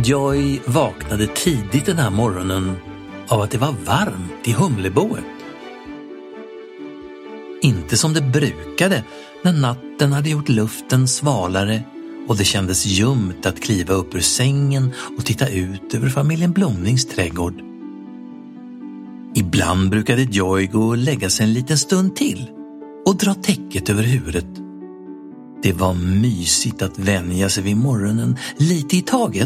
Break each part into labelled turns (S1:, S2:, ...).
S1: Joy vaknade tidigt den här morgonen av att det var varmt i humleboet. Inte som det brukade när natten hade gjort luften svalare och det kändes ljumt att kliva upp ur sängen och titta ut över familjen Blomnings trädgård. Ibland brukade Joy gå och lägga sig en liten stund till och dra täcket över huvudet. Det var mysigt att vänja sig vid morgonen lite i taget.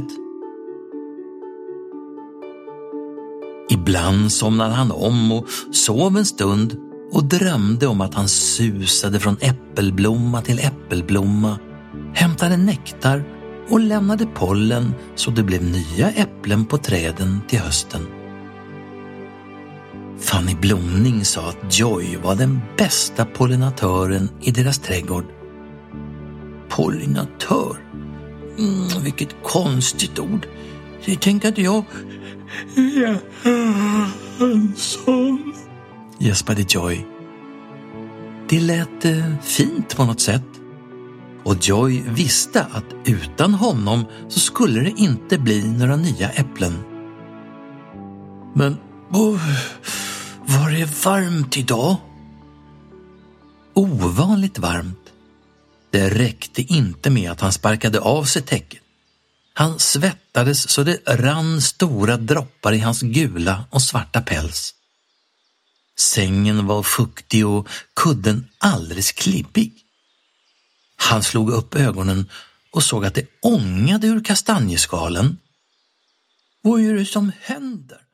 S1: Ibland somnade han om och sov en stund och drömde om att han susade från äppelblomma till äppelblomma, hämtade nektar och lämnade pollen så det blev nya äpplen på träden till hösten. Fanny Blomning sa att Joy var den bästa pollinatören i deras trädgård. Pollinatör? Vilket konstigt ord. Det tänkte att jag är en sån, gäspade Joy. Det lät fint på något sätt. Och Joy visste att utan honom så skulle det inte bli några nya äpplen. Men var det varmt idag? Ovanligt varmt. Det räckte inte med att han sparkade av sig täcket. Han svettades så det rann stora droppar i hans gula och svarta päls. Sängen var fuktig och kudden alldeles klibbig. Han slog upp ögonen och såg att det ångade ur kastanjeskalen. Vad är det som händer?